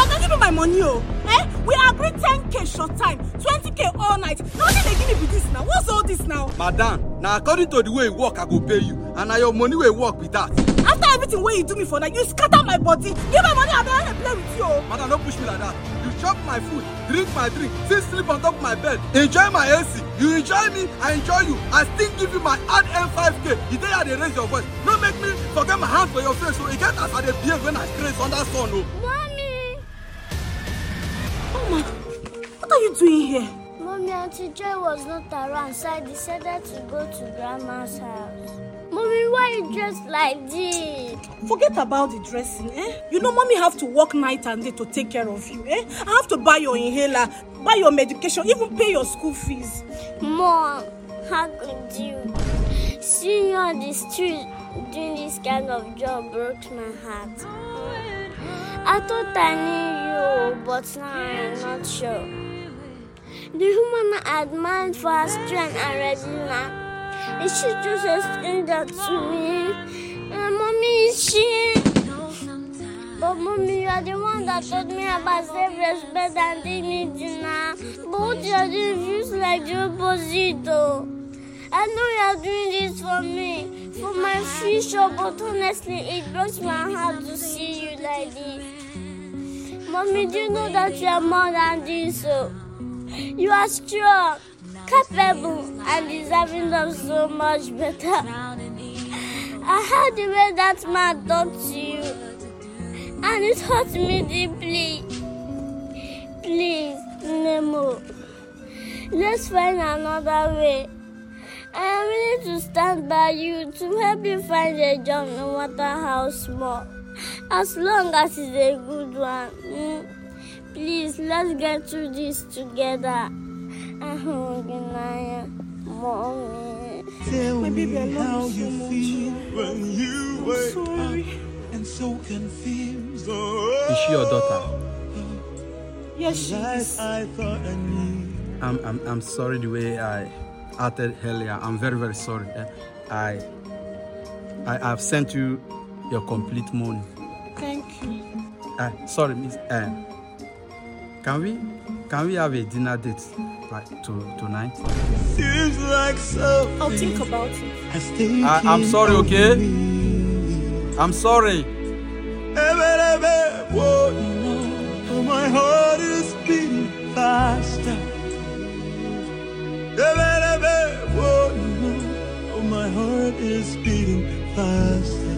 Madam, give me my money, oh. We agreed 10k short time, 20k all night. Nothing they give me with this now. What's all this now? Madam, now according to the way you work, I go pay you. And now your money will work with that. After everything where you do me for that, you scatter my body. Give my money, I better play with you. Madam, don't push me like that. You chop my food, drink my drink, still sleep on top of my bed, enjoy my AC. You enjoy me, I enjoy you. I still give you my add M5K. You think I dey raise your voice? Don't make me forget my hand for your face. So you get as I dey behave when I craze on that sun. Oh. Mommy! Oh my, what are you doing here? Mommy, Auntie Joy was not around, so I decided to go to Grandma's house. Mommy, why you dressed like this? Forget about the dressing, You know, mommy have to work night and day to take care of you, I have to buy your inhaler, buy your medication, even pay your school fees. Mom, how could you? Seeing you on the street doing this kind of job broke my heart. I thought I knew you, but now I'm not sure. The woman I admired for her strength and resilience, is she just a stranger to me? And Mommy, is she? But Mommy, you are the one that taught me about self-respect and dignity now. But what you are doing feels like the opposite, though. I know you are doing this for me, for my future, but honestly, it breaks my heart to see you like this. Mommy, do you know that you are more than this? So you are strong, capable, and deserving of so much better. I heard the way that man talked to you, and it hurt me deeply. Please, Nemo, let's find another way. I am willing to stand by you to help you find a job, no matter how small, as long as it's a good one. Please, let's get through this together. I'm hungry, Mommy. My baby, I love you so much. When you wake Sorry. up and so confused. Is she your daughter? Yes, she is. I thought I knew. I'm sorry the way I acted earlier. I'm very, very sorry. I've sent you your complete money. Thank you. Sorry, Miss. Can we have a dinner date tonight? Seems like so. I'll think about it. I'm sorry, okay? I'm sorry. Oh, my heart is beating faster. Oh, my heart is beating faster.